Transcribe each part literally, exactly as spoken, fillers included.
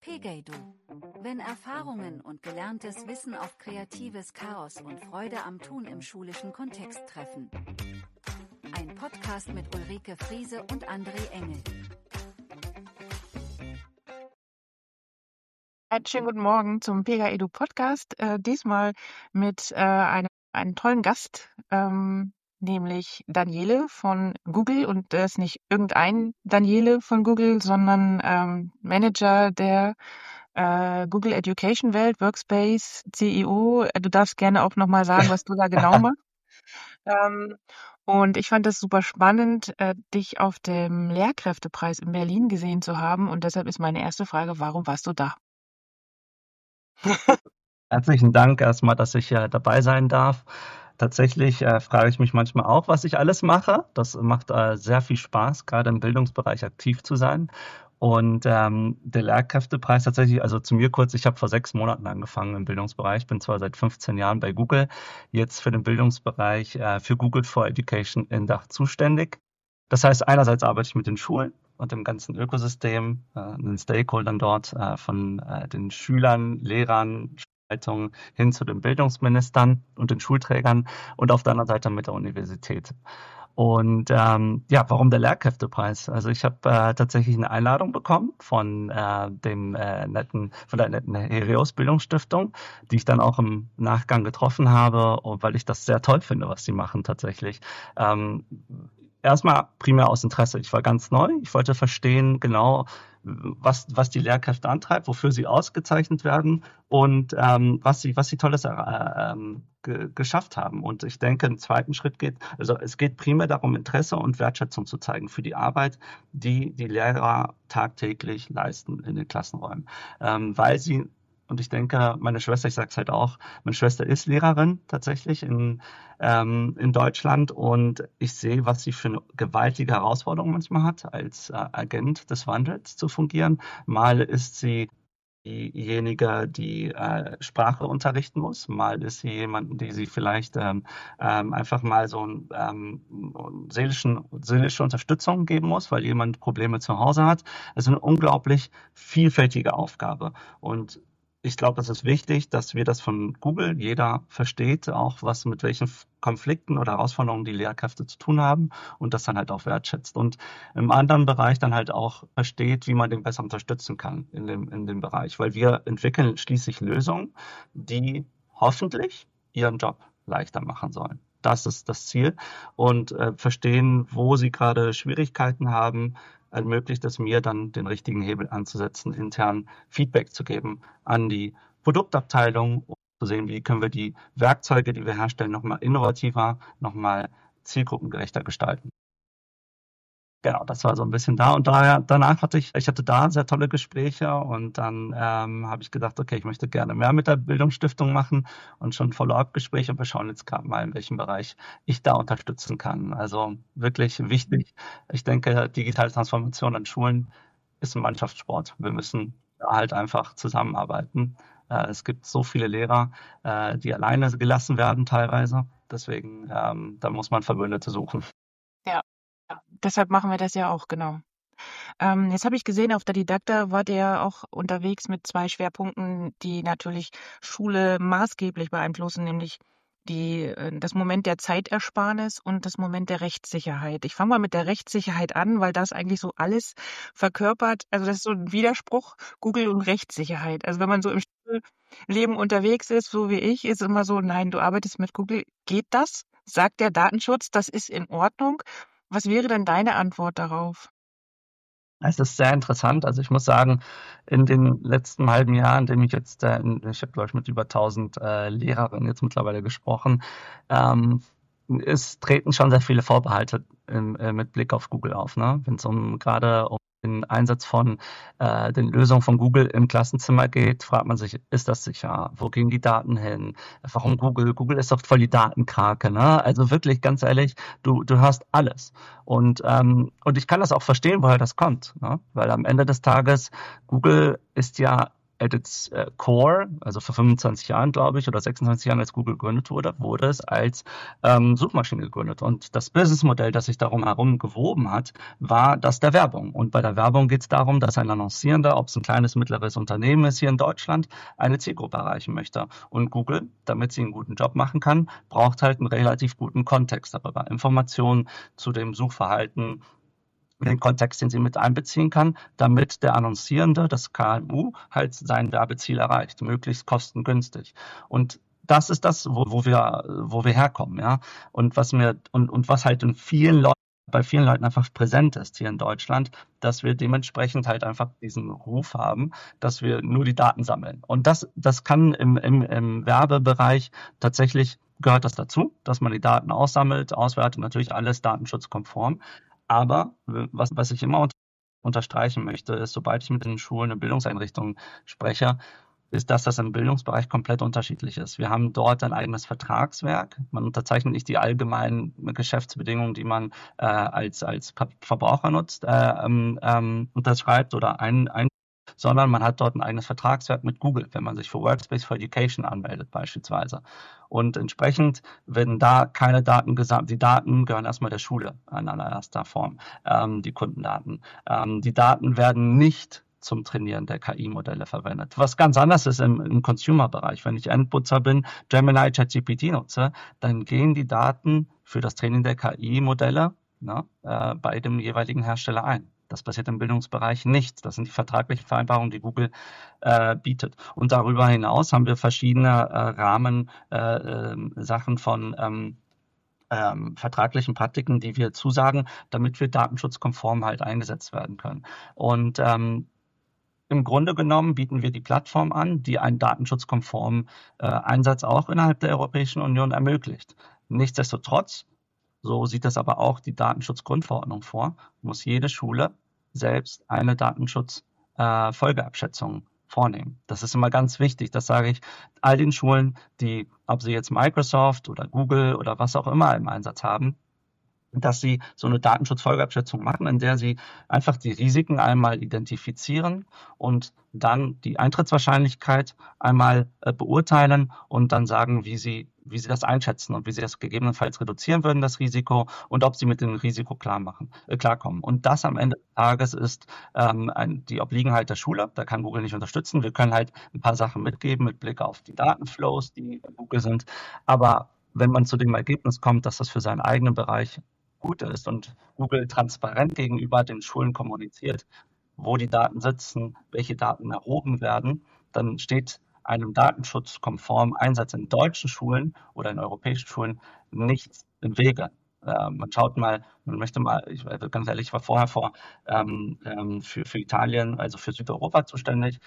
Pegeidu. Wenn Erfahrungen und gelerntes Wissen auf kreatives Chaos und Freude am Tun im schulischen Kontext treffen. Ein Podcast mit Ulrike Friese und André Engel. Einen schönen guten Morgen zum Pegeidu Podcast. Äh, diesmal mit äh, einem, einem tollen Gast, ähm, nämlich Daniele von Google. Und das ist nicht irgendein Daniele von Google, sondern ähm, Manager der äh, Google Education Welt, Workspace, C E O. Du darfst gerne auch nochmal sagen, was du da genau machst. Ähm, und ich fand das super spannend, äh, dich auf dem Lehrkräftepreis in Berlin gesehen zu haben. Und deshalb ist meine erste Frage, warum warst du da? Herzlichen Dank erstmal, dass ich äh, dabei sein darf. Tatsächlich äh, frage ich mich manchmal auch, was ich alles mache. Das macht äh, sehr viel Spaß, gerade im Bildungsbereich aktiv zu sein. Und ähm, der Lehrkräftepreis tatsächlich, also zu mir kurz, ich habe vor sechs Monaten angefangen im Bildungsbereich, bin zwar seit fünfzehn Jahren bei Google, jetzt für den Bildungsbereich äh, für Google for Education in Dach zuständig. Das heißt, einerseits arbeite ich mit den Schulen und dem ganzen Ökosystem, äh, den Stakeholdern dort, äh, von äh, den Schülern, Lehrern, Schulleitungen hin zu den Bildungsministern und den Schulträgern und auf der anderen Seite mit der Universität. Und ähm, ja, warum der Lehrkräftepreis? Also ich habe äh, tatsächlich eine Einladung bekommen von äh, dem äh, netten, von der netten Helios Bildungsstiftung, die ich dann auch im Nachgang getroffen habe, weil ich das sehr toll finde, was sie machen tatsächlich. Ähm, Erstmal primär aus Interesse. Ich war ganz neu. Ich wollte verstehen genau, was, was die Lehrkräfte antreibt, wofür sie ausgezeichnet werden und ähm, was sie, was sie Tolles äh, ähm, ge- geschafft haben. Und ich denke, im zweiten Schritt geht, also es geht primär darum, Interesse und Wertschätzung zu zeigen für die Arbeit, die die Lehrer tagtäglich leisten in den Klassenräumen, ähm, weil sie Und ich denke, meine Schwester, ich sage es halt auch, meine Schwester ist Lehrerin tatsächlich in, ähm, in Deutschland und ich sehe, was sie für eine gewaltige Herausforderung manchmal hat, als äh, Agent des Wandels zu fungieren. Mal ist sie diejenige, die äh, Sprache unterrichten muss. Mal ist sie jemand, die sie vielleicht ähm, ähm, einfach mal so ein, ähm, seelischen, seelische Unterstützung geben muss, weil jemand Probleme zu Hause hat. Es ist eine unglaublich vielfältige Aufgabe. Und ich glaube, es ist wichtig, dass wir das von Google, jeder versteht, auch was mit welchen Konflikten oder Herausforderungen die Lehrkräfte zu tun haben und das dann halt auch wertschätzt. Und im anderen Bereich dann halt auch versteht, wie man den besser unterstützen kann in dem, in dem Bereich. Weil wir entwickeln schließlich Lösungen, die hoffentlich ihren Job leichter machen sollen. Das ist das Ziel. Und äh, verstehen, wo sie gerade Schwierigkeiten haben, ermöglicht es mir dann, den richtigen Hebel anzusetzen, intern Feedback zu geben an die Produktabteilung, um zu sehen, wie können wir die Werkzeuge, die wir herstellen, nochmal innovativer, nochmal zielgruppengerechter gestalten. Genau, das war so ein bisschen da. Und daher, danach hatte ich, ich hatte da sehr tolle Gespräche und dann ähm, habe ich gedacht, okay, ich möchte gerne mehr mit der Bildungsstiftung machen und schon Follow-up-Gespräche und wir schauen jetzt gerade mal, in welchem Bereich ich da unterstützen kann. Also wirklich wichtig. Ich denke, digitale Transformation an Schulen ist ein Mannschaftssport. Wir müssen da halt einfach zusammenarbeiten. Äh, es gibt so viele Lehrer, äh, die alleine gelassen werden teilweise. Deswegen, ähm, da muss man Verbündete suchen. Ja, ja, deshalb machen wir das ja auch, genau. Ähm, jetzt habe ich gesehen, auf der Didakta war der auch unterwegs mit zwei Schwerpunkten, die natürlich Schule maßgeblich beeinflussen, nämlich die, äh, das Moment der Zeitersparnis und das Moment der Rechtssicherheit. Ich fange mal mit der Rechtssicherheit an, weil das eigentlich so alles verkörpert. Also das ist so ein Widerspruch, Google und Rechtssicherheit. Also wenn man so im Schulleben unterwegs ist, so wie ich, ist immer so, nein, du arbeitest mit Google. Geht das? Sagt der Datenschutz, das ist in Ordnung? Was wäre denn deine Antwort darauf? Es ist sehr interessant. Also ich muss sagen, in den letzten halben Jahren, in dem ich jetzt, äh, ich habe glaube ich mit über tausend äh, Lehrerinnen jetzt mittlerweile gesprochen, ähm, es treten schon sehr viele Vorbehalte im, äh, mit Blick auf Google auf, ne? Wenn es um gerade um den Einsatz von äh, den Lösungen von Google im Klassenzimmer geht, fragt man sich, ist das sicher? Wo gehen die Daten hin? Warum Google? Google ist doch voll die Datenkrake, ne? Also wirklich, ganz ehrlich, du, du hörst alles. Und, ähm, und ich kann das auch verstehen, woher das kommt, ne? Weil am Ende des Tages, Google ist ja at its uh, core, also vor fünfundzwanzig Jahren, glaube ich, oder sechsundzwanzig Jahren, als Google gegründet wurde, wurde es als ähm, Suchmaschine gegründet. Und das Businessmodell, das sich darum herum gewoben hat, war das der Werbung. Und bei der Werbung geht es darum, dass ein Annoncierender, ob es ein kleines, mittleres Unternehmen ist hier in Deutschland, eine Zielgruppe erreichen möchte. Und Google, damit sie einen guten Job machen kann, braucht halt einen relativ guten Kontext darüber. Informationen zu dem Suchverhalten, den Kontext, den sie mit einbeziehen kann, damit der Annoncierende, das K M U, halt sein Werbeziel erreicht, möglichst kostengünstig. Und das ist das, wo, wo wir, wo wir herkommen, ja. Und was mir, und, und was halt in vielen Leuten, bei vielen Leuten einfach präsent ist hier in Deutschland, dass wir dementsprechend halt einfach diesen Ruf haben, dass wir nur die Daten sammeln. Und das, das kann im, im, im Werbebereich tatsächlich, gehört das dazu, dass man die Daten aussammelt, auswertet, natürlich alles datenschutzkonform. Aber was, was ich immer unterstreichen möchte, ist, sobald ich mit den Schulen und Bildungseinrichtungen spreche, ist, dass das im Bildungsbereich komplett unterschiedlich ist. Wir haben dort ein eigenes Vertragswerk. Man unterzeichnet nicht die allgemeinen Geschäftsbedingungen, die man äh, als, als Verbraucher nutzt, äh, ähm, unterschreibt oder ein, ein sondern man hat dort ein eigenes Vertragswerk mit Google, wenn man sich für Workspace for Education anmeldet beispielsweise. Und entsprechend werden da keine Daten gesammelt. Die Daten gehören erstmal der Schule in allererster Form, ähm, die Kundendaten. Ähm, die Daten werden nicht zum Trainieren der K I-Modelle verwendet. Was ganz anders ist im, im Consumer-Bereich. Wenn ich Endnutzer bin, Gemini, ChatGPT nutze, dann gehen die Daten für das Training der K I-Modelle ne, äh, bei dem jeweiligen Hersteller ein. Das passiert im Bildungsbereich nicht. Das sind die vertraglichen Vereinbarungen, die Google äh, bietet. Und darüber hinaus haben wir verschiedene äh, Rahmen, äh, äh, Sachen von ähm, ähm, vertraglichen Praktiken, die wir zusagen, damit wir datenschutzkonform halt eingesetzt werden können. Und ähm, im Grunde genommen bieten wir die Plattform an, die einen datenschutzkonformen äh, Einsatz auch innerhalb der Europäischen Union ermöglicht. Nichtsdestotrotz, so sieht das aber auch die Datenschutzgrundverordnung vor, muss jede Schule selbst eine Datenschutzfolgeabschätzung äh, vornehmen. Das ist immer ganz wichtig. Das sage ich all den Schulen, die, ob sie jetzt Microsoft oder Google oder was auch immer im Einsatz haben, dass sie so eine Datenschutzfolgeabschätzung machen, in der sie einfach die Risiken einmal identifizieren und dann die Eintrittswahrscheinlichkeit einmal äh, beurteilen und dann sagen, wie sie, wie sie das einschätzen und wie sie das gegebenenfalls reduzieren würden, das Risiko, und ob sie mit dem Risiko klar machen, äh, klarkommen. Und das am Ende des Tages ist ähm, ein, die Obliegenheit der Schule. Da kann Google nicht unterstützen. Wir können halt ein paar Sachen mitgeben mit Blick auf die Datenflows, die bei Google sind. Aber wenn man zu dem Ergebnis kommt, dass das für seinen eigenen Bereich gut ist und Google transparent gegenüber den Schulen kommuniziert, wo die Daten sitzen, welche Daten erhoben werden, dann steht einem datenschutzkonformen Einsatz in deutschen Schulen oder in europäischen Schulen nichts im Wege. Äh, man schaut mal, man möchte mal, ich ganz ehrlich, ich war vorher vor ähm, ähm, für, für Italien, also für Südeuropa zuständig.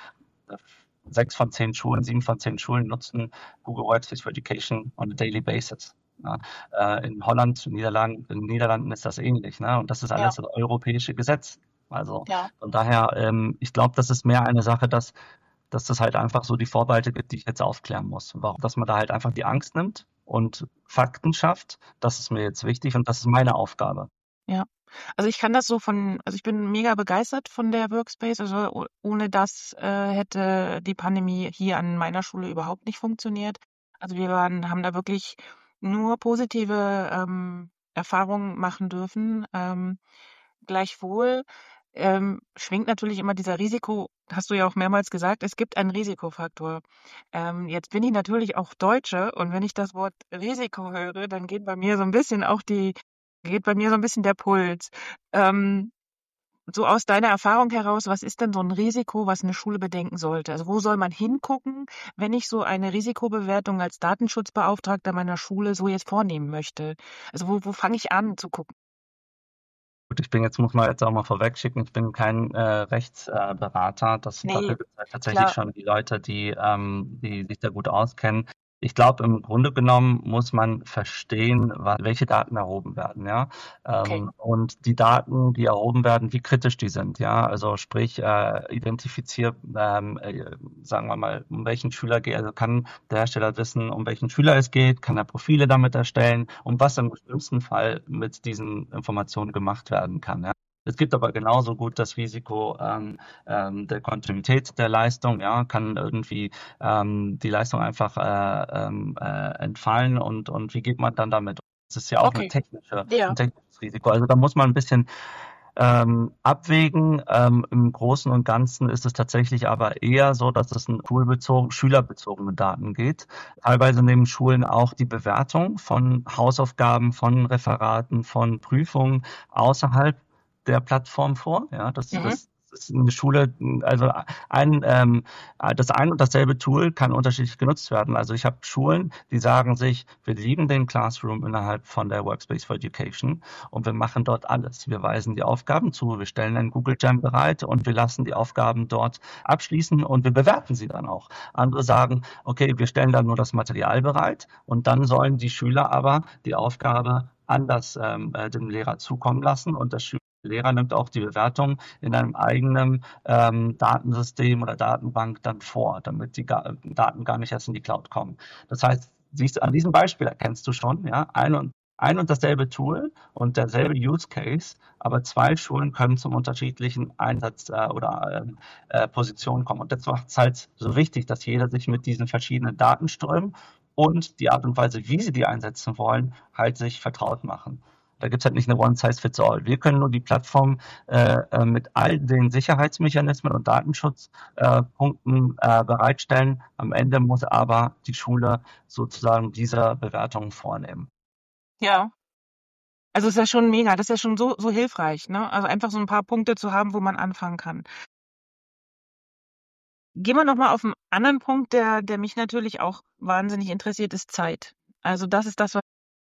Sechs von zehn Schulen, sieben von zehn Schulen nutzen Google Workspace for Education on a daily basis. Ja, äh, in Holland, in Niederlanden, in den Niederlanden ist das ähnlich. Ne? Und das ist alles ja. das europäische Gesetz. Also ja. von daher, ähm, ich glaube, das ist mehr eine Sache, dass, dass das halt einfach so die Vorbehalte gibt, die ich jetzt aufklären muss. Warum? Dass man da halt einfach die Angst nimmt und Fakten schafft. Das ist mir jetzt wichtig und das ist meine Aufgabe. Ja. Also ich kann das so von, also ich bin mega begeistert von der Workspace. Also ohne das äh, hätte die Pandemie hier an meiner Schule überhaupt nicht funktioniert. Also wir waren, haben da wirklich nur positive ähm, Erfahrungen machen dürfen. Ähm, gleichwohl ähm, schwingt natürlich immer dieser Risiko, hast du ja auch mehrmals gesagt, es gibt einen Risikofaktor. Ähm, jetzt bin ich natürlich auch Deutsche und wenn ich das Wort Risiko höre, dann geht bei mir so ein bisschen auch die, geht bei mir so ein bisschen der Puls. Ähm, So aus deiner Erfahrung heraus, was ist denn so ein Risiko, was eine Schule bedenken sollte? Also wo soll man hingucken, wenn ich so eine Risikobewertung als Datenschutzbeauftragter meiner Schule so jetzt vornehmen möchte? Also wo, wo fange ich an zu gucken? Gut, ich bin jetzt, muss man jetzt auch mal vorweg schicken, ich bin kein äh, Rechtsberater. Äh, das Nee, dafür gibt es halt tatsächlich klar. schon die Leute, die, ähm, die sich da gut auskennen. Ich glaube, im Grunde genommen muss man verstehen, was, welche Daten erhoben werden, ja. Okay. Ähm, und die Daten, die erhoben werden, wie kritisch die sind, ja. Also sprich, äh, identifiziert, ähm, äh, sagen wir mal, um welchen Schüler geht, also kann der Hersteller wissen, um welchen Schüler es geht, kann er Profile damit erstellen und was im schlimmsten Fall mit diesen Informationen gemacht werden kann, ja. Es gibt aber genauso gut das Risiko ähm, ähm, der Kontinuität der Leistung. Ja, kann irgendwie ähm, die Leistung einfach äh, ähm, äh, entfallen und, und wie geht man dann damit um? Das ist ja auch eine Okay, technische, ein ja. technisches Risiko. Also da muss man ein bisschen ähm, abwägen. Ähm, Im Großen und Ganzen ist es tatsächlich aber eher so, dass es um schulbezogen, schülerbezogene Daten geht. Teilweise nehmen Schulen auch die Bewertung von Hausaufgaben, von Referaten, von Prüfungen außerhalb der Plattform vor. Ja, das, Mhm. das ist eine Schule, also ein, ähm, das ein und dasselbe Tool kann unterschiedlich genutzt werden. Also ich habe Schulen, die sagen sich, wir lieben den Classroom innerhalb von der Workspace for Education und wir machen dort alles. Wir weisen die Aufgaben zu, wir stellen einen Google Jam bereit und wir lassen die Aufgaben dort abschließen und wir bewerten sie dann auch. Andere sagen, okay, wir stellen dann nur das Material bereit und dann sollen die Schüler aber die Aufgabe anders ähm, äh, dem Lehrer zukommen lassen und der Schüler Lehrer nimmt auch die Bewertung in einem eigenen ähm, Datensystem oder Datenbank dann vor, damit die Ga Daten gar nicht erst in die Cloud kommen. Das heißt, siehst du, an diesem Beispiel erkennst du schon, ja, ein und, ein und dasselbe Tool und derselbe Use Case, aber zwei Schulen können zum unterschiedlichen Einsatz äh, oder äh, äh, Positionen kommen. Und das macht es halt so wichtig, dass jeder sich mit diesen verschiedenen Datenströmen und die Art und Weise, wie sie die einsetzen wollen, halt sich vertraut machen. Da gibt es halt nicht eine One-Size-Fits-All. Wir können nur die Plattform äh, äh, mit all den Sicherheitsmechanismen und Datenschutzpunkten äh, äh, bereitstellen. Am Ende muss aber die Schule sozusagen diese Bewertungen vornehmen. Ja. Also ist ja schon mega, das ist ja schon so, so hilfreich, ne? Also einfach so ein paar Punkte zu haben, wo man anfangen kann. Gehen wir nochmal auf einen anderen Punkt, der, der mich natürlich auch wahnsinnig interessiert, ist Zeit. Also das ist das, was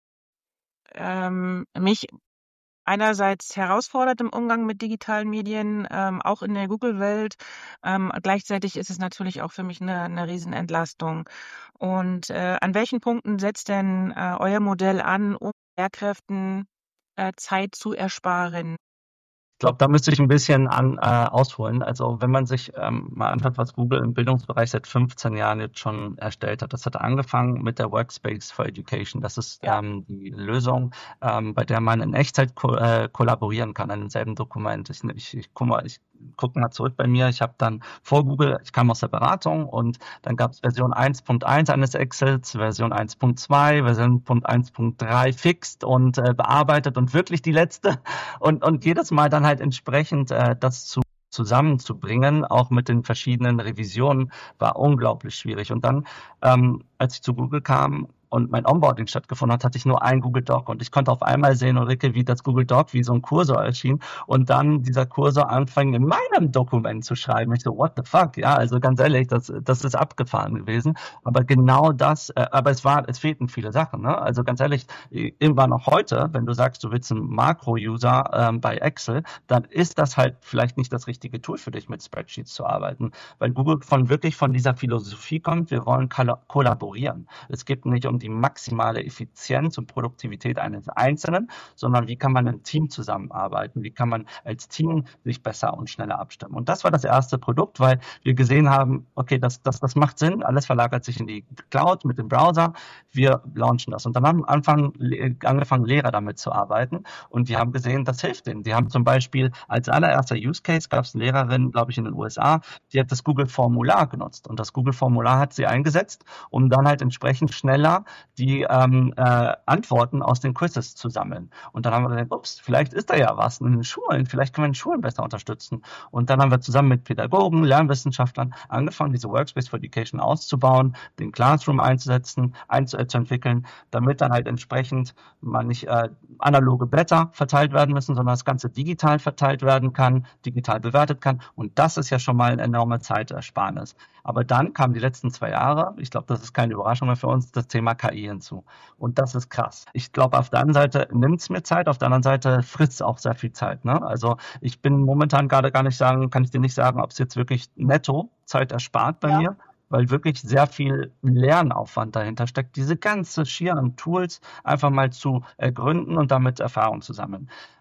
ähm, mich einerseits herausfordert im Umgang mit digitalen Medien, ähm, auch in der Google-Welt. Ähm, gleichzeitig ist es natürlich auch für mich eine, eine Riesenentlastung. Und äh, an welchen Punkten setzt denn äh, euer Modell an, um Lehrkräften äh, Zeit zu ersparen? Ich glaube, da müsste ich ein bisschen an, äh, ausholen. Also wenn man sich ähm, mal anschaut, was Google im Bildungsbereich seit fünfzehn Jahren jetzt schon erstellt hat. Das hat angefangen mit der Workspace for Education. Das ist Ja. ähm, die Lösung, ähm, bei der man in Echtzeit ko äh, kollaborieren kann an demselben Dokument. Ich, ich, ich guck mal, ich guck mal zurück bei mir. Ich habe dann vor Google, ich kam aus der Beratung und dann gab es Version eins Punkt eins eines Excels, Version eins Punkt zwei, Version eins Punkt drei fixed und äh, bearbeitet und wirklich die letzte. Und, und jedes Mal dann halt entsprechend äh, das zu zusammenzubringen, auch mit den verschiedenen Revisionen, war unglaublich schwierig. Und dann, ähm, als ich zu Google kam und mein Onboarding stattgefunden hat, hatte ich nur ein Google Doc und ich konnte auf einmal sehen, Ulrike, wie das Google Doc wie so ein Kursor erschien und dann dieser Kursor anfing in meinem Dokument zu schreiben. Ich so, what the fuck? Ja, also ganz ehrlich, das, das ist abgefahren gewesen. Aber genau das, äh, aber es war, es fehlten viele Sachen. Ne? Also ganz ehrlich, irgendwann noch heute, wenn du sagst, du willst ein Makro-User ähm, bei Excel, dann ist das halt vielleicht nicht das richtige Tool für dich, mit Spreadsheets zu arbeiten, weil Google von wirklich von dieser Philosophie kommt, wir wollen kollaborieren. Es geht nicht um die maximale Effizienz und Produktivität eines Einzelnen, sondern wie kann man im Team zusammenarbeiten, wie kann man als Team sich besser und schneller abstimmen. Und das war das erste Produkt, weil wir gesehen haben, okay, das, das, das macht Sinn, alles verlagert sich in die Cloud mit dem Browser, wir launchen das. Und dann haben Anfang, angefangen, Lehrer damit zu arbeiten und die haben gesehen, das hilft denen. Die haben zum Beispiel als allererster Use Case, gab es eine Lehrerin, glaube ich, in den U S A, die hat das Google-Formular genutzt und das Google-Formular hat sie eingesetzt, um dann halt entsprechend schneller die ähm, äh, Antworten aus den Quizzes zu sammeln. Und dann haben wir gedacht, ups, vielleicht ist da ja was in den Schulen, vielleicht können wir in Schulen besser unterstützen. Und dann haben wir zusammen mit Pädagogen, Lernwissenschaftlern angefangen, diese Workspace for Education auszubauen, den Classroom einzusetzen, einzu äh, zu entwickeln, damit dann halt entsprechend man nicht äh, analoge Blätter verteilt werden müssen, sondern das Ganze digital verteilt werden kann, digital bewertet kann. Und das ist ja schon mal eine enorme Zeitersparnis. Aber dann kamen die letzten zwei Jahre, ich glaube, das ist keine Überraschung mehr für uns, das Thema K I hinzu. Und das ist krass. Ich glaube, auf der einen Seite nimmt es mir Zeit, auf der anderen Seite frisst es auch sehr viel Zeit. Ne? Also ich bin momentan gerade gar nicht sagen, kann ich dir nicht sagen, ob es jetzt wirklich netto Zeit erspart bei Ja. mir, weil wirklich sehr viel Lernaufwand dahinter steckt, diese ganze Schier an Tools einfach mal zu ergründen und damit Erfahrung zu sammeln.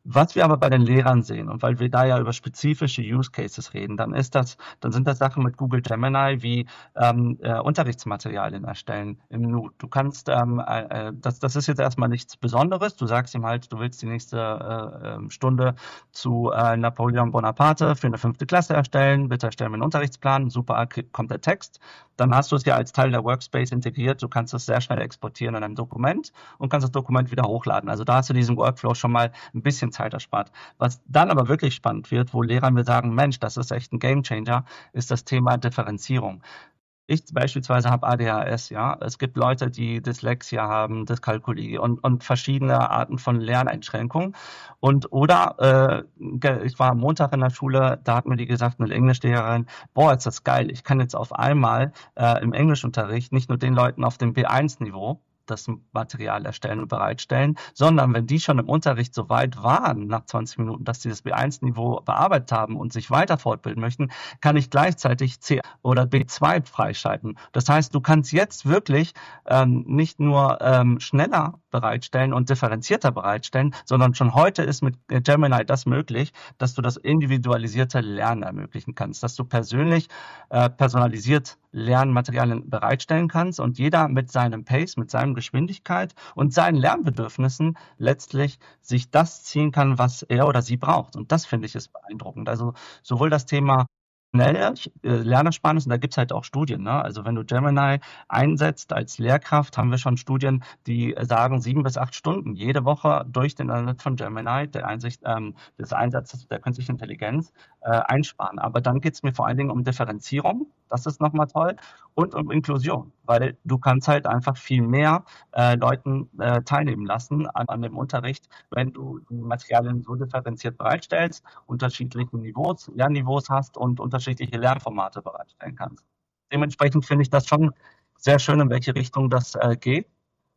Was wir aber bei den Lehrern sehen und weil wir da ja über spezifische Use Cases reden, dann ist das, dann sind das Sachen mit Google Gemini wie ähm, äh, Unterrichtsmaterialien erstellen im Nu. Du kannst, ähm, äh, das, das ist jetzt erstmal nichts Besonderes. Du sagst ihm halt, du willst die nächste äh, ähm, Stunde zu äh, Napoleon Bonaparte für eine fünfte Klasse erstellen. Bitte erstellen wir einen Unterrichtsplan. Super, kommt der Text. Dann hast du es ja als Teil der Workspace integriert. Du kannst es sehr schnell exportieren in einem Dokument und kannst das Dokument wieder hochladen. Also da hast du diesen Workflow schon mal ein bisschen Zeit erspart. Was dann aber wirklich spannend wird, wo Lehrer mir sagen, Mensch, das ist echt ein Gamechanger, ist das Thema Differenzierung. Ich beispielsweise habe A D H S, ja. Es gibt Leute, die Dyslexia haben, Dyskalkulie und, und verschiedene Arten von Lerneinschränkungen. Und oder äh, ich war am Montag in der Schule, da hat mir die gesagt, eine Englischlehrerin, boah, ist das geil, ich kann jetzt auf einmal äh, im Englischunterricht nicht nur den Leuten auf dem B eins Niveau das Material erstellen und bereitstellen, sondern wenn die schon im Unterricht so weit waren, nach zwanzig Minuten, dass sie das B eins Niveau bearbeitet haben und sich weiter fortbilden möchten, kann ich gleichzeitig C oder B zwei freischalten. Das heißt, du kannst jetzt wirklich ähm, nicht nur ähm, schneller bereitstellen und differenzierter bereitstellen, sondern schon heute ist mit Gemini das möglich, dass du das individualisierte Lernen ermöglichen kannst, dass du persönlich äh, personalisiert Lernmaterialien bereitstellen kannst und jeder mit seinem Pace, mit seiner Geschwindigkeit und seinen Lernbedürfnissen letztlich sich das ziehen kann, was er oder sie braucht. Und das finde ich ist beeindruckend. Also sowohl das Thema schnell, äh, Lernersparnis, und da gibt es halt auch Studien. Ne? Also wenn du Gemini einsetzt als Lehrkraft, haben wir schon Studien, die sagen sieben bis acht Stunden jede Woche durch den Einsatz von Gemini, der Einsicht, ähm, des Einsatzes der künstlichen Intelligenz, äh, einsparen. Aber dann geht es mir vor allen Dingen um Differenzierung. Das ist nochmal toll. Und um Inklusion, weil du kannst halt einfach viel mehr äh, Leuten äh, teilnehmen lassen an, an dem Unterricht, wenn du die Materialien so differenziert bereitstellst, unterschiedliche Niveaus, Lernniveaus hast und unterschiedliche Lernformate bereitstellen kannst. Dementsprechend finde ich das schon sehr schön, in welche Richtung das äh, geht.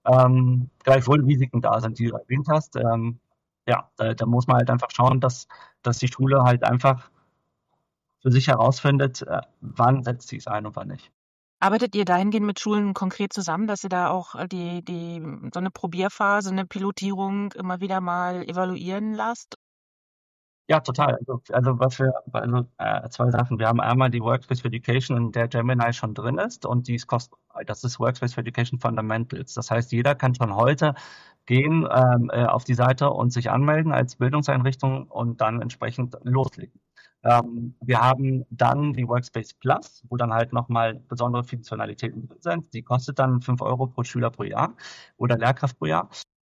Ähm, gleichwohl Risiken da sind, die du erwähnt hast. Ähm, ja, da, da muss man halt einfach schauen, dass, dass die Schule halt einfach für sich herausfindet, äh, wann setzt sie es ein und wann nicht. Arbeitet ihr dahingehend mit Schulen konkret zusammen, dass ihr da auch die, die, so eine Probierphase, eine Pilotierung immer wieder mal evaluieren lasst? Ja, total. Also, also was wir, also äh, zwei Sachen. Wir haben einmal die Workspace for Education, in der Gemini schon drin ist und die ist kostenfrei. Das ist Workspace for Education Fundamentals. Das heißt, jeder kann schon heute gehen ähm, äh, auf die Seite und sich anmelden als Bildungseinrichtung und dann entsprechend loslegen. Ähm, wir haben dann die Workspace Plus, wo dann halt nochmal besondere Funktionalitäten drin sind. Die kostet dann fünf Euro pro Schüler pro Jahr oder Lehrkraft pro Jahr.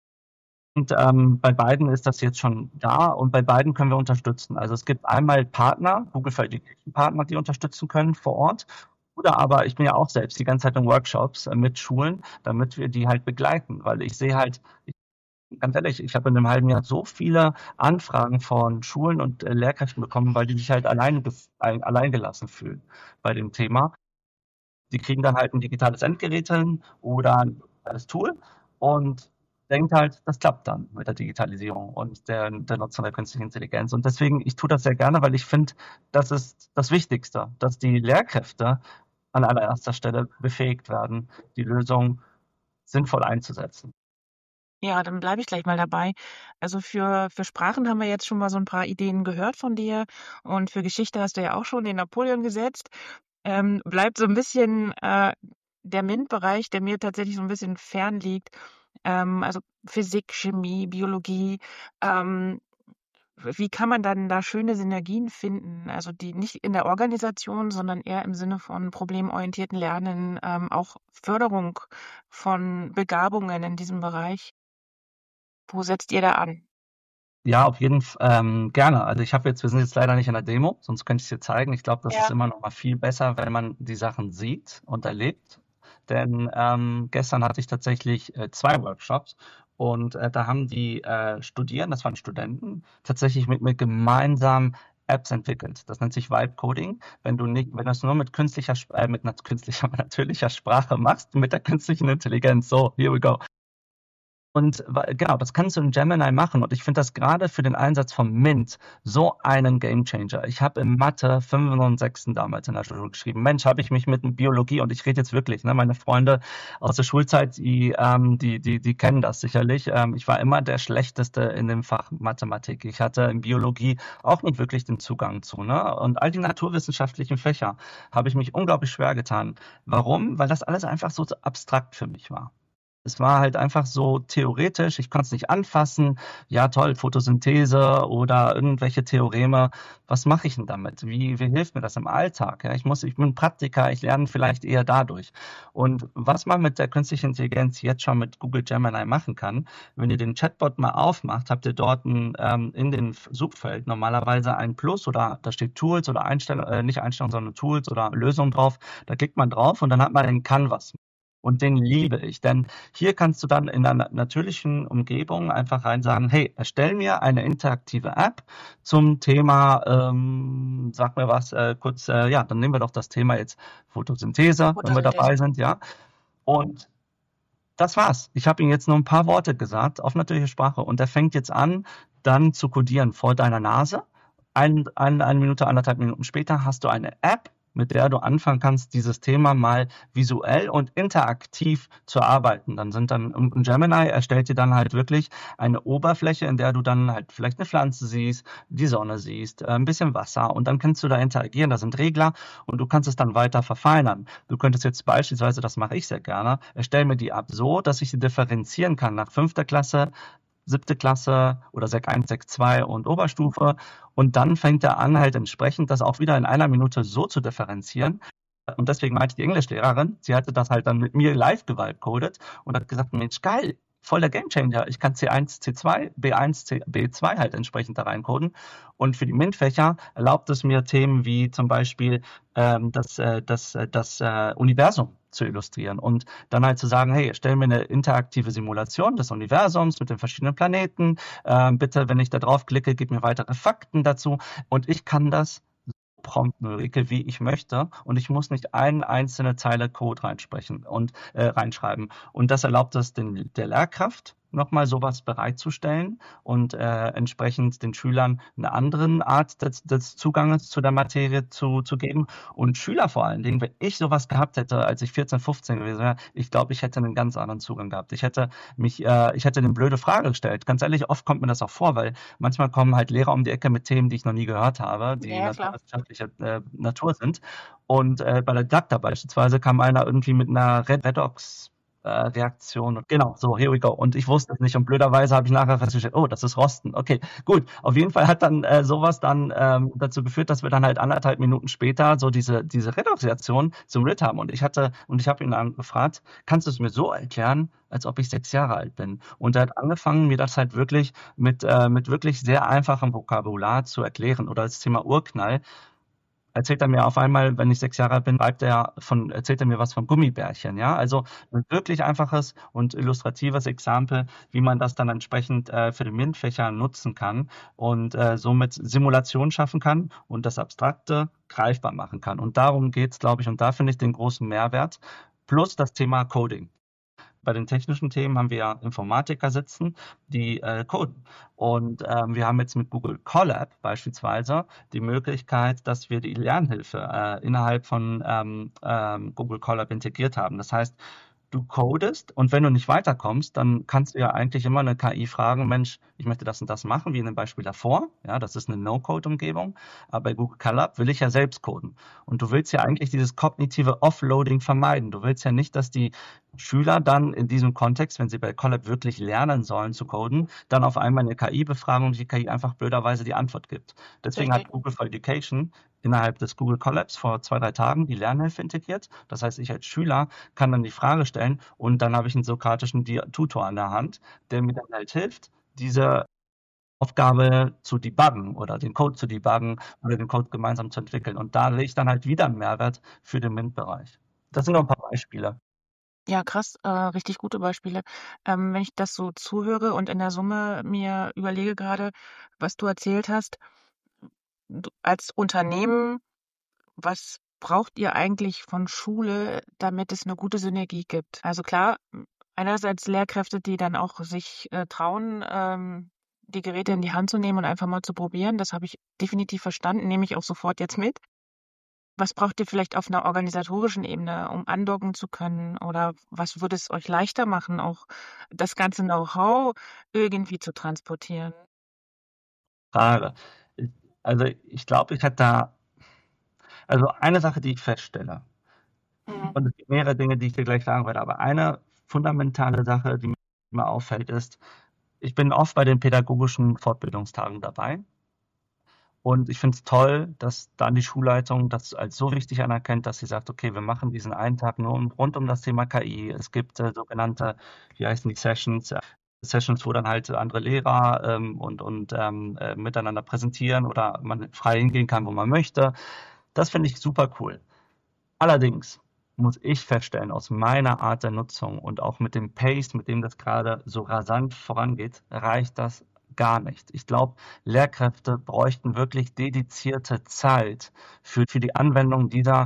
Und ähm, bei beiden ist das jetzt schon da und bei beiden können wir unterstützen. Also es gibt einmal Partner, Google for Education Partner, die unterstützen können vor Ort. Oder aber ich bin ja auch selbst die ganze Zeit in Workshops äh, mit Schulen, damit wir die halt begleiten, weil ich sehe halt, ich, ganz ehrlich, ich habe in einem halben Jahr so viele Anfragen von Schulen und äh, Lehrkräften bekommen, weil die sich halt allein, ein, allein gelassen fühlen bei dem Thema. Die kriegen dann halt ein digitales Endgerät hin oder ein digitales Tool und denkt halt, das klappt dann mit der Digitalisierung und der, der Nutzung der künstlichen Intelligenz. Und deswegen, ich tue das sehr gerne, weil ich finde, das ist das Wichtigste, dass die Lehrkräfte an allererster Stelle befähigt werden, die Lösung sinnvoll einzusetzen. Ja, dann bleibe ich gleich mal dabei. Also für, für Sprachen haben wir jetzt schon mal so ein paar Ideen gehört von dir und für Geschichte hast du ja auch schon den Napoleon gesetzt. Ähm, bleibt so ein bisschen äh, der MINT-Bereich, der mir tatsächlich so ein bisschen fern liegt. Ähm, also Physik, Chemie, Biologie. Ähm, wie kann man dann da schöne Synergien finden? Also die nicht in der Organisation, sondern eher im Sinne von problemorientierten Lernen, ähm, auch Förderung von Begabungen in diesem Bereich. Wo setzt ihr da an? Ja, auf jeden Fall ähm, gerne. Also ich habe jetzt, wir sind jetzt leider nicht in der Demo, sonst könnte ich es dir zeigen. Ich glaube, das ist Ja. immer noch mal viel besser, wenn man die Sachen sieht und erlebt. Denn ähm, gestern hatte ich tatsächlich äh, zwei Workshops und äh, da haben die äh, Studierenden, das waren Studenten, tatsächlich mit mir gemeinsam Apps entwickelt. Das nennt sich Vibe Coding. Wenn du nicht, wenn du es nur mit künstlicher, Sp- äh, mit einer künstlicher, natürlicher Sprache machst, mit der künstlichen Intelligenz, so, here we go. Und wa- genau, das kannst du in Gemini machen. Und ich finde das gerade für den Einsatz von Mint so einen Gamechanger. Ich habe in Mathe fünf und sechs damals in der Schule geschrieben. Mensch, habe ich mich mit Biologie, und ich rede jetzt wirklich, ne, meine Freunde aus der Schulzeit, die, ähm, die, die, die kennen das sicherlich. Ähm, ich war immer der Schlechteste in dem Fach Mathematik. Ich hatte in Biologie auch nicht wirklich den Zugang zu. Ne? Und all die naturwissenschaftlichen Fächer habe ich mich unglaublich schwer getan. Warum? Weil das alles einfach so abstrakt für mich war. Es war halt einfach so theoretisch, ich konnte es nicht anfassen. Ja, toll, Photosynthese oder irgendwelche Theoreme. Was mache ich denn damit? Wie, wie hilft mir das im Alltag? Ja, ich muss, ich bin Praktiker, ich lerne vielleicht eher dadurch. Und was man mit der künstlichen Intelligenz jetzt schon mit Google Gemini machen kann, wenn ihr den Chatbot mal aufmacht, habt ihr dort ein, ähm, in dem Suchfeld normalerweise ein Plus oder da steht Tools oder Einstellungen, äh, nicht Einstellungen, sondern Tools oder Lösungen drauf. Da klickt man drauf und dann hat man den Canvas. Und den liebe ich, denn hier kannst du dann in einer natürlichen Umgebung einfach rein sagen, hey, erstell mir eine interaktive App zum Thema, ähm, sag mir was, äh, kurz, äh, ja, dann nehmen wir doch das Thema jetzt Photosynthese, wenn wir Photosynthese. dabei sind, ja. Und das war's. Ich habe ihm jetzt nur ein paar Worte gesagt auf natürliche Sprache und er fängt jetzt an, dann zu codieren vor deiner Nase. Ein, ein, eine Minute, anderthalb Minuten später hast du eine App, mit der du anfangen kannst, dieses Thema mal visuell und interaktiv zu arbeiten. Dann sind dann, und Gemini erstellt dir dann halt wirklich eine Oberfläche, in der du dann halt vielleicht eine Pflanze siehst, die Sonne siehst, äh, ein bisschen Wasser und dann kannst du da interagieren. Da sind Regler und du kannst es dann weiter verfeinern. Du könntest jetzt beispielsweise, das mache ich sehr gerne, erstell mir die App so, dass ich sie differenzieren kann nach fünfter Klasse, siebte Klasse oder Sek eins, Sek zwei und Oberstufe. Und dann fängt er an, halt entsprechend das auch wieder in einer Minute so zu differenzieren. Und deswegen meinte die Englischlehrerin, sie hatte das halt dann mit mir live gewaltcodet und hat gesagt, Mensch, geil, voll der Gamechanger. Ich kann C eins, C zwei, B eins, C, B zwei halt entsprechend da reincoden. Und für die MINT-Fächer erlaubt es mir Themen wie zum Beispiel ähm, das, äh, das, äh, das äh, Universum zu illustrieren und dann halt zu sagen, hey, stell mir eine interaktive Simulation des Universums mit den verschiedenen Planeten. Ähm, bitte, wenn ich da drauf klicke, gib mir weitere Fakten dazu. Und ich kann das prompten, Ulrike, wie ich möchte. Und ich muss nicht eine einzelne Zeile Code reinsprechen und äh, reinschreiben. Und das erlaubt es den, der Lehrkraft, nochmal sowas bereitzustellen und äh, entsprechend den Schülern eine andere Art des, des Zuganges zu der Materie zu, zu geben. Und Schüler vor allen Dingen, wenn ich sowas gehabt hätte, als ich vierzehn, fünfzehn gewesen wäre, ich glaube, ich hätte einen ganz anderen Zugang gehabt. Ich hätte mich, äh, ich hätte eine blöde Frage gestellt. Ganz ehrlich, oft kommt mir das auch vor, weil manchmal kommen halt Lehrer um die Ecke mit Themen, die ich noch nie gehört habe, die Ja, klar. naturwissenschaftlicher äh, Natur sind. Und äh, bei der Didakta beispielsweise kam einer irgendwie mit einer Red Redox äh, Reaktion. Genau, so, here we go. Und ich wusste es nicht. Und blöderweise habe ich nachher festgestellt, oh, das ist Rosten. Okay, gut. Auf jeden Fall hat dann äh, sowas dann ähm, dazu geführt, dass wir dann halt anderthalb Minuten später so diese, diese Redox-Reaktion zum Rit haben. Und ich hatte, und ich habe ihn dann gefragt, kannst du es mir so erklären, als ob ich sechs Jahre alt bin? Und er hat angefangen, mir das halt wirklich mit, äh, mit wirklich sehr einfachem Vokabular zu erklären. Oder das Thema Urknall erzählt er mir auf einmal, wenn ich sechs Jahre alt bin, schreibt er von, erzählt er mir was von Gummibärchen, ja. Also ein wirklich einfaches und illustratives Exempel, wie man das dann entsprechend äh, für den MINT-Fächer nutzen kann und äh, somit Simulation schaffen kann und das Abstrakte greifbar machen kann. Und darum geht's, glaube ich, und da finde ich den großen Mehrwert. Plus das Thema Coding. Bei den technischen Themen haben wir ja Informatiker sitzen, die äh, coden. Und ähm, wir haben jetzt mit Google Colab beispielsweise die Möglichkeit, dass wir die Lernhilfe äh, innerhalb von ähm, ähm, Google Colab integriert haben. Das heißt, du codest und wenn du nicht weiterkommst, dann kannst du ja eigentlich immer eine K I fragen, Mensch, ich möchte das und das machen, wie in dem Beispiel davor. Ja, das ist eine No-Code-Umgebung. Aber bei Google Colab will ich ja selbst coden. Und du willst ja eigentlich dieses kognitive Offloading vermeiden. Du willst ja nicht, dass die Schüler dann in diesem Kontext, wenn sie bei Colab wirklich lernen sollen zu coden, dann auf einmal eine K I befragen und die K I einfach blöderweise die Antwort gibt. Deswegen Richtig. hat Google for Education innerhalb des Google Colabs vor zwei, drei Tagen die Lernhilfe integriert. Das heißt, ich als Schüler kann dann die Frage stellen und dann habe ich einen sokratischen Di- Tutor an der Hand, der mir dann halt hilft, diese Aufgabe zu debuggen oder den Code zu debuggen oder den Code gemeinsam zu entwickeln. Und da sehe ich dann halt wieder einen Mehrwert für den MINT-Bereich. Das sind nur ein paar Beispiele. Ja, krass, äh, richtig gute Beispiele. Ähm, wenn ich das so zuhöre und in der Summe mir überlege gerade, was du erzählt hast, du, als Unternehmen, was braucht ihr eigentlich von Schule, damit es eine gute Synergie gibt? Also klar, einerseits Lehrkräfte, die dann auch sich äh, trauen, ähm, die Geräte in die Hand zu nehmen und einfach mal zu probieren. Das habe ich definitiv verstanden, nehme ich auch sofort jetzt mit. Was braucht ihr vielleicht auf einer organisatorischen Ebene, um andocken zu können? Oder was würde es euch leichter machen, auch das ganze Know-how irgendwie zu transportieren? Frage. Ich- Also ich glaube, ich hätte da, also eine Sache, die ich feststelle, Mhm. und es gibt mehrere Dinge, die ich dir gleich sagen werde, aber eine fundamentale Sache, die mir auffällt, ist, ich bin oft bei den pädagogischen Fortbildungstagen dabei. Und ich finde es toll, dass dann die Schulleitung das als so wichtig anerkennt, dass sie sagt, okay, wir machen diesen einen Tag nur um- rund um das Thema K I. Es gibt äh, sogenannte, wie heißen die Sessions, äh, Sessions, wo dann halt andere Lehrer ähm, und, und ähm, äh, miteinander präsentieren oder man frei hingehen kann, wo man möchte. Das finde ich super cool. Allerdings muss ich feststellen, aus meiner Art der Nutzung und auch mit dem Pace, mit dem das gerade so rasant vorangeht, reicht das gar nicht. Ich glaube, Lehrkräfte bräuchten wirklich dedizierte Zeit für, für die Anwendung dieser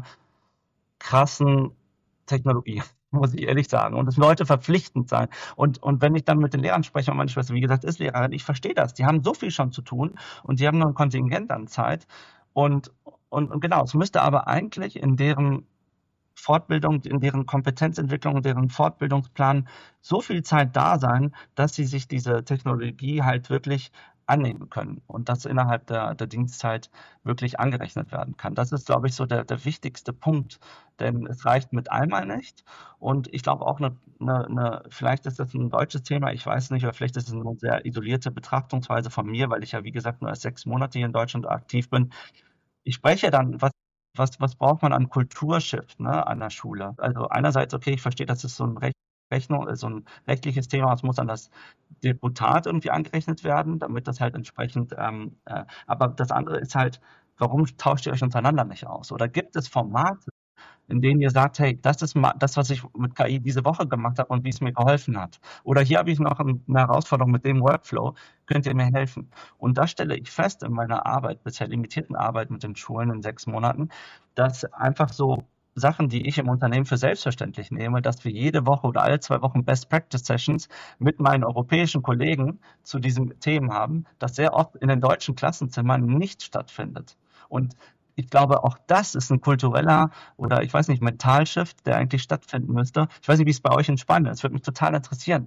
krassen Technologie, muss ich ehrlich sagen. Und es sollte verpflichtend sein. Und, und wenn ich dann mit den Lehrern spreche, und meine Schwester, wie gesagt, ist Lehrerin, ich verstehe das. Die haben so viel schon zu tun und die haben nur ein Kontingent an Zeit. Und, und, und genau, es müsste aber eigentlich in deren Fortbildung, in deren Kompetenzentwicklung, in deren Fortbildungsplan so viel Zeit da sein, dass sie sich diese Technologie halt wirklich annehmen können und das innerhalb der, der Dienstzeit wirklich angerechnet werden kann. Das ist, glaube ich, so der, der wichtigste Punkt, denn es reicht mit einmal nicht. Und ich glaube auch, eine, eine, eine, vielleicht ist das ein deutsches Thema, ich weiß nicht, oder vielleicht ist es eine sehr isolierte Betrachtungsweise von mir, weil ich ja, wie gesagt, nur erst sechs Monate hier in Deutschland aktiv bin. Ich spreche dann, was, was, was braucht man an Kulturshift, ne, an der Schule? Also einerseits, okay, ich verstehe, das ist so ein Rech Rechnung, äh, so ein rechtliches Thema, es muss an das Deputat irgendwie angerechnet werden, damit das halt entsprechend, ähm, äh, aber das andere ist halt, warum tauscht ihr euch untereinander nicht aus? Oder gibt es Formate, in denen ihr sagt, hey, das ist ma- das, was ich mit K I diese Woche gemacht habe und wie es mir geholfen hat. Oder hier habe ich noch ein- eine Herausforderung mit dem Workflow, könnt ihr mir helfen? Und da stelle ich fest in meiner Arbeit, bisher limitierten Arbeit mit den Schulen in sechs Monaten, dass einfach so Sachen, die ich im Unternehmen für selbstverständlich nehme, dass wir jede Woche oder alle zwei Wochen Best Practice Sessions mit meinen europäischen Kollegen zu diesen Themen haben, das sehr oft in den deutschen Klassenzimmern nicht stattfindet. Und ich glaube, auch das ist ein kultureller oder ich weiß nicht, Mentalshift, der eigentlich stattfinden müsste. Ich weiß nicht, wie es bei euch in Spanien ist. Das würde mich total interessieren.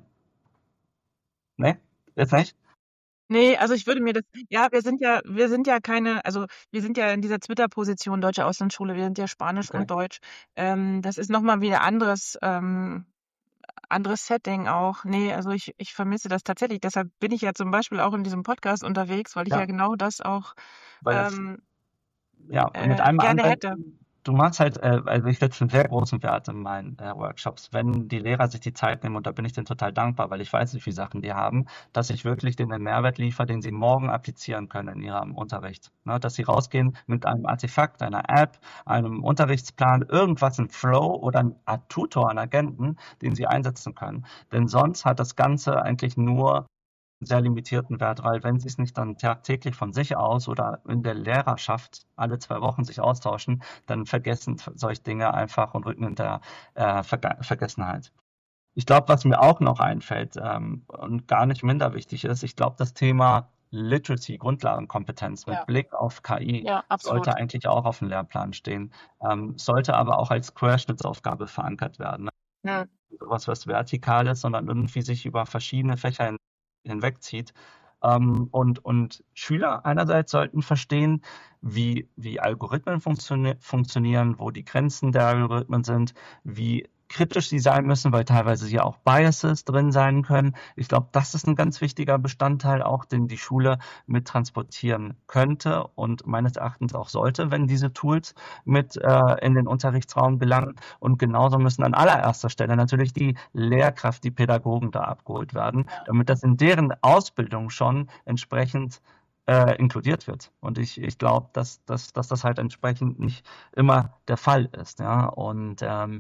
Ne? Jetzt nicht? Nee, also ich würde mir das, ja, wir sind ja, wir sind ja keine, also wir sind ja in dieser Twitter-Position Deutsche Auslandsschule, wir sind ja Spanisch Okay. und Deutsch. Ähm, das ist nochmal wieder anderes, ähm, anderes Setting auch. Nee, also ich, ich vermisse das tatsächlich. Deshalb bin ich ja zum Beispiel auch in diesem Podcast unterwegs, weil ich ja Ja, genau das auch weil es ähm, ja, mit äh, einem gerne hätte. Anwenden, du machst halt, äh, also ich setze einen sehr großen Wert in meinen äh, Workshops, wenn die Lehrer sich die Zeit nehmen, und da bin ich denen total dankbar, weil ich weiß, wie viele Sachen die haben, dass ich wirklich denen einen Mehrwert liefere, den sie morgen applizieren können in ihrem Unterricht. Ne, dass sie rausgehen mit einem Artefakt, einer App, einem Unterrichtsplan, irgendwas im Flow oder eine Art Tutor, einen Agenten, den sie einsetzen können. Denn sonst hat das Ganze eigentlich nur sehr limitierten Wert, weil wenn sie es nicht dann tagtäglich von sich aus oder in der Lehrerschaft alle zwei Wochen sich austauschen, dann vergessen solche Dinge einfach und rücken in der äh, Verga Vergessenheit. Ich glaube, was mir auch noch einfällt ähm, und gar nicht minder wichtig ist, ich glaube, das Thema Literacy, Grundlagenkompetenz mit Ja, Blick auf K I ja, sollte absolut. eigentlich auch auf dem Lehrplan stehen, ähm, sollte aber auch als Querschnittsaufgabe verankert werden. Ne? Hm. Sowas, was vertikal ist, sondern irgendwie sich über verschiedene Fächer hin, hinwegzieht. Ähm, und, und Schüler einerseits sollten verstehen, wie, wie Algorithmen funktio funktionieren, wo die Grenzen der Algorithmen sind, wie kritisch sie sein müssen, weil teilweise ja auch Biases drin sein können. Ich glaube, das ist ein ganz wichtiger Bestandteil auch, den die Schule mit transportieren könnte und meines Erachtens auch sollte, wenn diese Tools mit äh, in den Unterrichtsraum gelangen. Und genauso müssen an allererster Stelle natürlich die Lehrkraft, die Pädagogen da abgeholt werden, Ja. damit das in deren Ausbildung schon entsprechend äh, inkludiert wird. Und ich, ich glaube, dass, dass, dass das halt entsprechend nicht immer der Fall ist. Ja? Und ähm,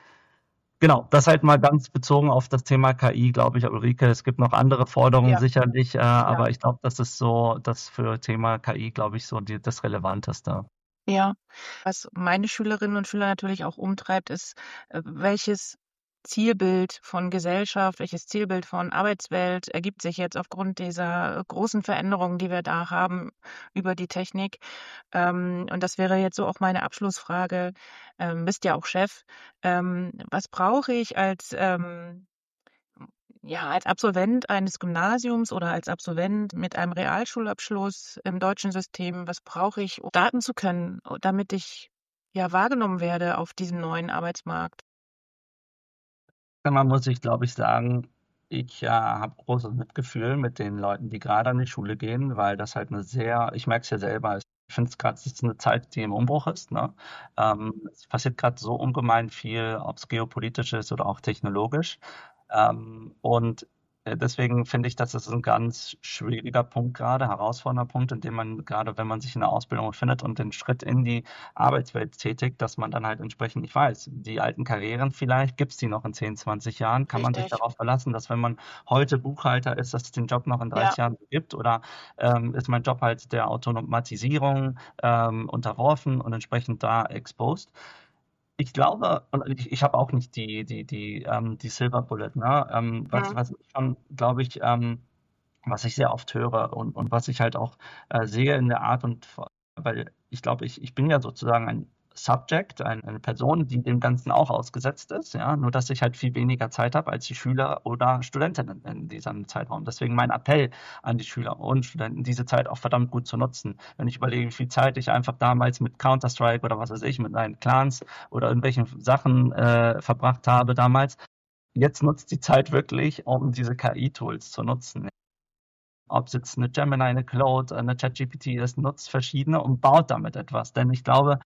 genau, das halt mal ganz bezogen auf das Thema K I, glaube ich, Ulrike. Es gibt noch andere Forderungen Ja, sicherlich, äh, ja, aber ich glaube, das ist so, das für Thema K I, glaube ich, so die, das Relevanteste. ja. Was meine Schülerinnen und Schüler natürlich auch umtreibt, ist, äh, welches Zielbild von Gesellschaft, welches Zielbild von Arbeitswelt ergibt sich jetzt aufgrund dieser großen Veränderungen, die wir da haben über die Technik. Ähm, und das wäre jetzt so auch meine Abschlussfrage. Ähm, bist ja auch Chef. Ähm, was brauche ich als, ähm, ja, als Absolvent eines Gymnasiums oder als Absolvent mit einem Realschulabschluss im deutschen System? Was brauche ich, um starten zu können, damit ich ja wahrgenommen werde auf diesem neuen Arbeitsmarkt? Man muss sich, glaube ich, sagen, ich äh, habe großes Mitgefühl mit den Leuten, die gerade an die Schule gehen, weil das halt eine sehr, ich merke es ja selber, ich finde es gerade, es ist eine Zeit, die im Umbruch ist. Ne? Ähm, es passiert gerade so ungemein viel, ob es geopolitisch ist oder auch technologisch. Ähm, und äh, deswegen finde ich, dass es ein ganz schwieriger Punkt gerade, herausfordernder Punkt, in dem man gerade, wenn man sich in der Ausbildung befindet und den Schritt in die Arbeitswelt tätigt, dass man dann halt entsprechend, ich weiß, die alten Karrieren vielleicht, gibt es die noch in zehn, zwanzig Jahren? Kann man sich Richtig. darauf verlassen, dass wenn man heute Buchhalter ist, dass es den Job noch in Ja, dreißig Jahren gibt? Oder ähm, ist mein Job halt der Automatisierung ähm, unterworfen und entsprechend da exposed? Ich glaube, und ich, ich habe auch nicht die, die, die, ähm, die Silver Bullet, ne? Ähm, was, mhm. was ich schon, glaube ich, ähm, was ich sehr oft höre und, und was ich halt auch äh, sehe in der Art und, weil ich glaube, ich, ich bin ja sozusagen ein Subject, ein, eine Person, die dem Ganzen auch ausgesetzt ist, ja, nur dass ich halt viel weniger Zeit habe als die Schüler oder Studentinnen in diesem Zeitraum. Deswegen mein Appell an die Schüler und Studenten, diese Zeit auch verdammt gut zu nutzen. Wenn ich überlege, wie viel Zeit ich einfach damals mit Counter-Strike oder was weiß ich, mit meinen Clans oder irgendwelchen Sachen äh, verbracht habe damals, jetzt nutzt die Zeit wirklich, um diese K I-Tools zu nutzen. Ob es jetzt eine Gemini, eine Claude, eine ChatGPT ist, nutzt verschiedene und baut damit etwas. Denn ich glaube,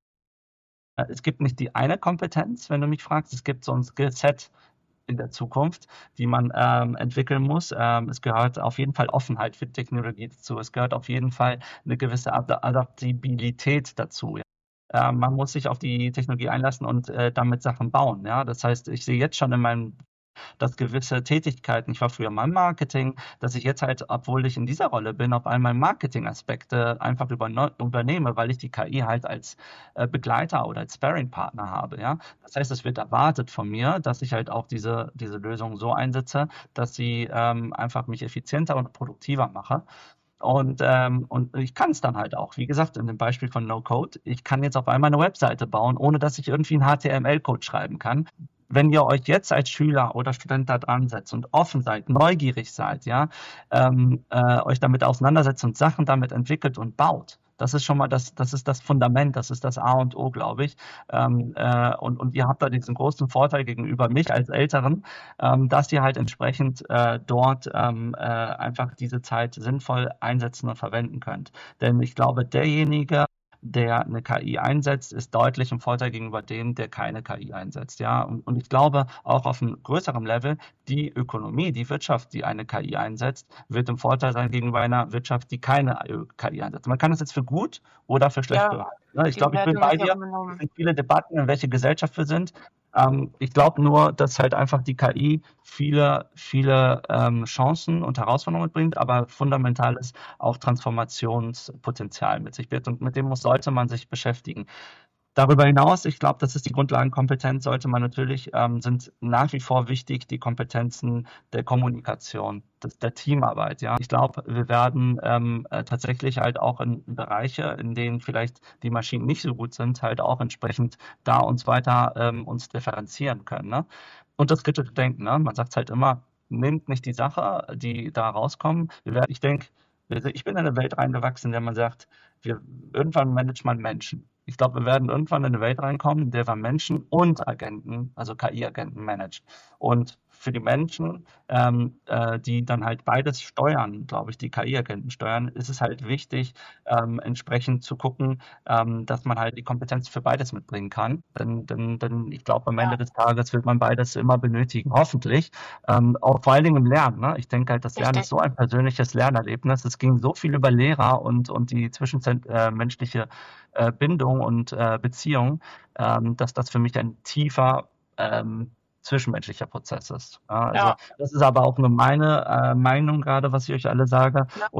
äh, es gibt nicht die eine Kompetenz, wenn du mich fragst, es gibt so ein Skillset in der Zukunft, die man ähm, entwickeln muss. Ähm, es gehört auf jeden Fall Offenheit für Technologie dazu. Es gehört auf jeden Fall eine gewisse Ad Adaptabilität dazu. Ja. Äh, man muss sich auf die Technologie einlassen und äh, damit Sachen bauen. Ja? Das heißt, ich sehe jetzt schon in meinem dass gewisse Tätigkeiten, ich war früher mal im Marketing, dass ich jetzt halt, obwohl ich in dieser Rolle bin, auf einmal Marketing-Aspekte einfach übernehme, weil ich die K I halt als äh, Begleiter oder als Sparring-Partner habe. Ja? Das heißt, es wird erwartet von mir, dass ich halt auch diese, diese Lösung so einsetze, dass sie ähm, einfach mich effizienter und produktiver mache. Und, ähm, und ich kann es dann halt auch. Wie gesagt, in dem Beispiel von No Code, ich kann jetzt auf einmal eine Webseite bauen, ohne dass ich irgendwie einen H T M L-Code schreiben kann. Wenn ihr euch jetzt als Schüler oder Student da dran setzt und offen seid, neugierig seid, ja, ähm, äh, euch damit auseinandersetzt und Sachen damit entwickelt und baut, das ist schon mal das, das ist das Fundament, das ist das A und O, glaube ich. Ähm, äh, und, und ihr habt da diesen großen Vorteil gegenüber mich als Älteren, ähm, dass ihr halt entsprechend äh, dort ähm, äh, einfach diese Zeit sinnvoll einsetzen und verwenden könnt. Denn ich glaube, derjenige, der eine K I einsetzt, ist deutlich im Vorteil gegenüber dem, der keine K I einsetzt. Ja, und, und ich glaube auch auf einem größeren Level, die Ökonomie, die Wirtschaft, die eine K I einsetzt, wird im Vorteil sein gegenüber einer Wirtschaft, die keine K I einsetzt. Man kann das jetzt für gut oder für schlecht Ja, bewerten. Ne? Ich die glaube, ich bin Bewertung bei ist ja dir. Es unbenommen. sind viele Debatten, in welche Gesellschaft wir sind. Ähm, ich glaube nur, dass halt einfach die K I viele, viele ähm, Chancen und Herausforderungen mitbringt, aber fundamental ist auch Transformationspotenzial mit sich birgt und mit dem muss, sollte man sich beschäftigen. Darüber hinaus, ich glaube, das ist die Grundlagenkompetenz, sollte man natürlich, ähm, sind nach wie vor wichtig die Kompetenzen der Kommunikation, des, der Teamarbeit. Ja, ich glaube, wir werden ähm, äh, tatsächlich halt auch in Bereiche, in denen vielleicht die Maschinen nicht so gut sind, halt auch entsprechend da uns weiter ähm, uns differenzieren können. Ne? Und das kritische Denken. Ne? Man sagt halt immer, nehmt nicht die Sache, die da rauskommen. Wir werden, ich denke, ich bin in eine Welt reingewachsen, in der man sagt, wir, irgendwann managt man Menschen. Ich glaube, wir werden irgendwann in eine Welt reinkommen, in der wir Menschen und Agenten, also K I-Agenten managt. Und für die Menschen, ähm, äh, die dann halt beides steuern, glaube ich, die K I-Agenten steuern, ist es halt wichtig, ähm, entsprechend zu gucken, ähm, dass man halt die Kompetenz für beides mitbringen kann. Denn, denn, denn ich glaube, am Ende Ja, des Tages wird man beides immer benötigen, hoffentlich. Ähm, auch vor allen Dingen im Lernen. Ne? Ich denke halt, das Lernen ist richtig. so ein persönliches Lernerlebnis. Es ging so viel über Lehrer und, und die zwischenmenschliche äh, Bindung und äh, Beziehung, ähm, dass das für mich ein tiefer ähm, zwischenmenschlicher Prozess ist. Ja, also Ja, das ist aber auch nur meine äh, Meinung gerade, was ich euch alle sage. klar. Und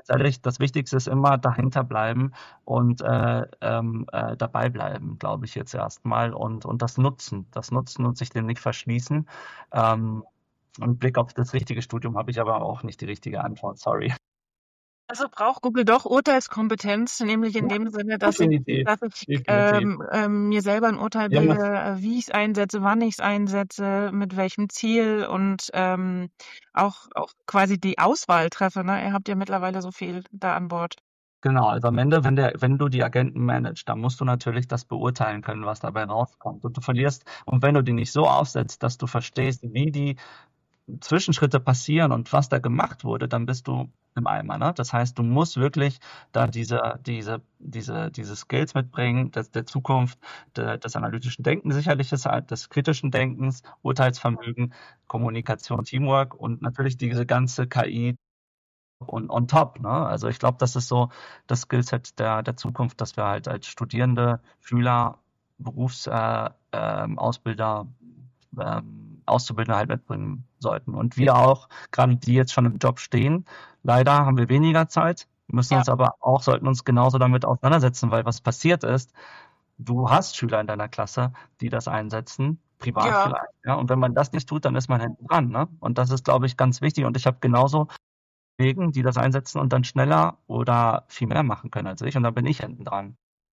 ganz ehrlich, das Wichtigste ist immer dahinter bleiben und äh, ähm, äh, dabei bleiben, glaube ich jetzt erstmal und, und das nutzen, das nutzen und sich dem nicht verschließen. Ähm, Im Blick auf das richtige Studium habe ich aber auch nicht die richtige Antwort, sorry. Also braucht Google doch Urteilskompetenz, nämlich in Ja, dem Sinne, dass ich, definitiv, dass ich definitiv. ähm, ähm, mir selber ein Urteil Ja, bilde, äh, wie ich es einsetze, wann ich es einsetze, mit welchem Ziel und ähm, auch, auch quasi die Auswahl treffe. Ne? Ihr habt ja mittlerweile so viel da an Bord. genau. Also am Ende, wenn der, wenn du die Agenten managst, dann musst du natürlich das beurteilen können, was dabei rauskommt. Und du verlierst, und wenn du die nicht so aufsetzt, dass du verstehst, wie die Zwischenschritte passieren und was da gemacht wurde, dann bist du im Eimer, ne? Das heißt, du musst wirklich da diese, diese, diese, diese Skills mitbringen, des, der Zukunft, de, des analytischen Denkens sicherlich, des, des kritischen Denkens, Urteilsvermögen, Kommunikation, Teamwork und natürlich diese ganze K I und on top, ne? Also ich glaube, das ist so das Skillset der, der Zukunft, dass wir halt als Studierende, Schüler, Berufsausbilder, äh, ähm, Ausbilder, ähm, Auszubildende halt mitbringen sollten. Und wir auch, gerade die jetzt schon im Job stehen, leider haben wir weniger Zeit, müssen Ja, uns aber auch, sollten uns genauso damit auseinandersetzen, weil was passiert ist, du hast Schüler in deiner Klasse, die das einsetzen, privat ja. vielleicht, ja, und wenn man das nicht tut, dann ist man hinten dran, ne? Und das ist, glaube ich, ganz wichtig. Und ich habe genauso Kollegen, die das einsetzen und dann schneller oder viel mehr machen können als ich, und dann bin ich hinten dran.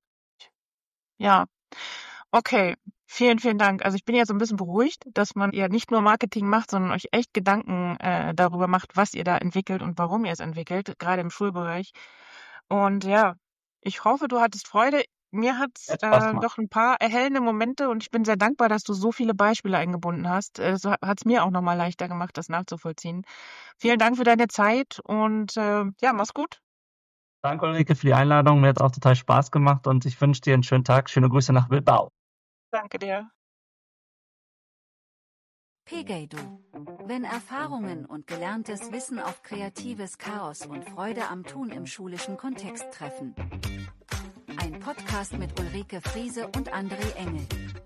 Ja, okay. Vielen, vielen Dank. Also ich bin ja so ein bisschen beruhigt, dass man ja nicht nur Marketing macht, sondern euch echt Gedanken äh, darüber macht, was ihr da entwickelt und warum ihr es entwickelt, gerade im Schulbereich. Und ja, ich hoffe, du hattest Freude. Mir hat's Hat Spaß äh, gemacht. doch ein paar erhellende Momente und ich bin sehr dankbar, dass du so viele Beispiele eingebunden hast. Äh, so hat es mir auch nochmal leichter gemacht, das nachzuvollziehen. Vielen Dank für deine Zeit und äh, ja, mach's gut. Danke, Ulrike, für die Einladung. Mir hat auch total Spaß gemacht und ich wünsche dir einen schönen Tag. Schöne Grüße nach Bilbao. Danke dir. Pegeidu. Wenn Erfahrungen und gelerntes Wissen auf kreatives Chaos und Freude am Tun im schulischen Kontext treffen. Ein Podcast mit Ulrike Friese und André Engel.